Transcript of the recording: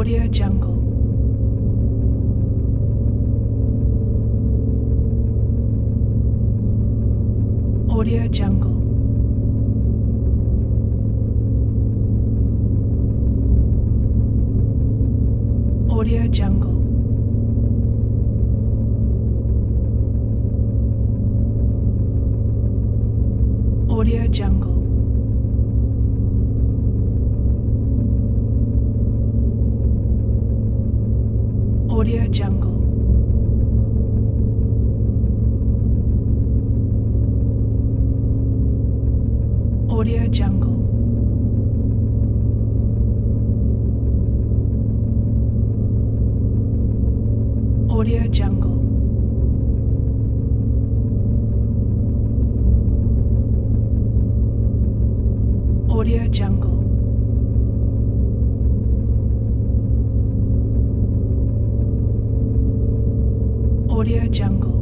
Audio Jungle. Audio Jungle. Audio Jungle. Audio Jungle. Audio Jungle. Audio Jungle. Audio Jungle. Audio Jungle. Audio Jungle.